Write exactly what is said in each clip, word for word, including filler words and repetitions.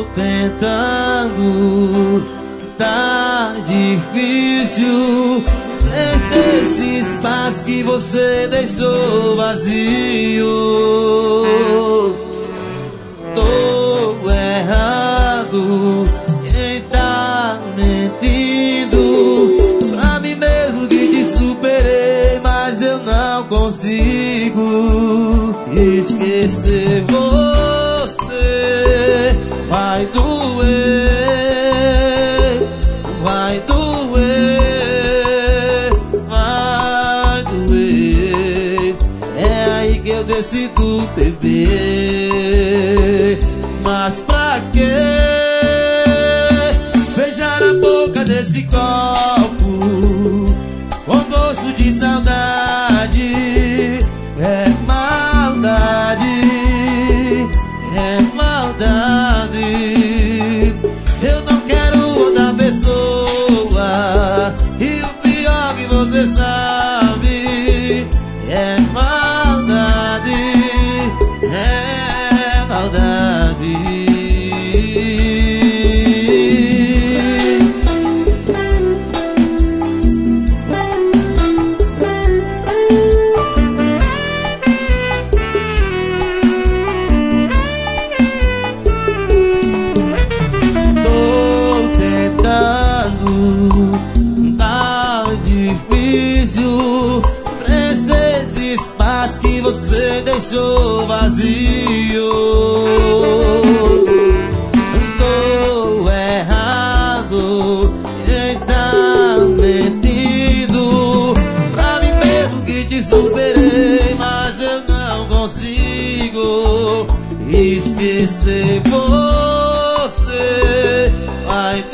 Tô tentando, tá difícil. Esse espaço que você deixou vazio. Tô errado em tá mentindo pra mim mesmo que te superei, mas eu não consigo esquecer você. Vai doer, vai doer, vai doer. É aí que eu decido beber. Mas pra quê beijar a boca desse copo com gosto de saudade? É maldade, é maldade. Eu não quero outra pessoa, e o pior que você sabe é maldade, é maldade. Que você deixou vazio. Tô errado em tá mentindo pra mim mesmo que te superei, mas eu não consigo esquecer você. Vai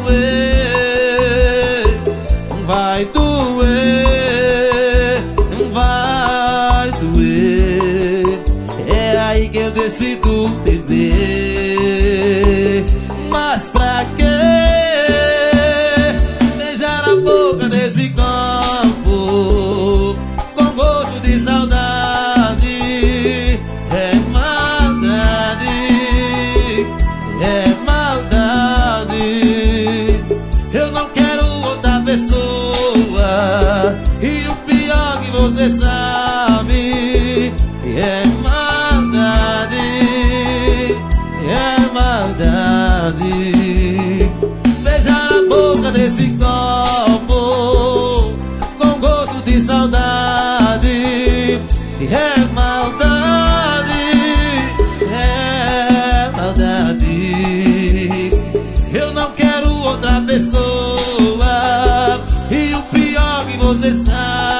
doer, vai doer, vai doer. É aí que eu decido beber. Mas pra quê beijar a boca desse copo com gosto de saudade? É maldade, é maldade. Eu não quero outra pessoa, e o pior que você sabe é maldade, é maldade. Beijar a boca desse copo com gosto de saudade é maldade, é maldade. Eu não quero outra pessoa, e o pior que você sabe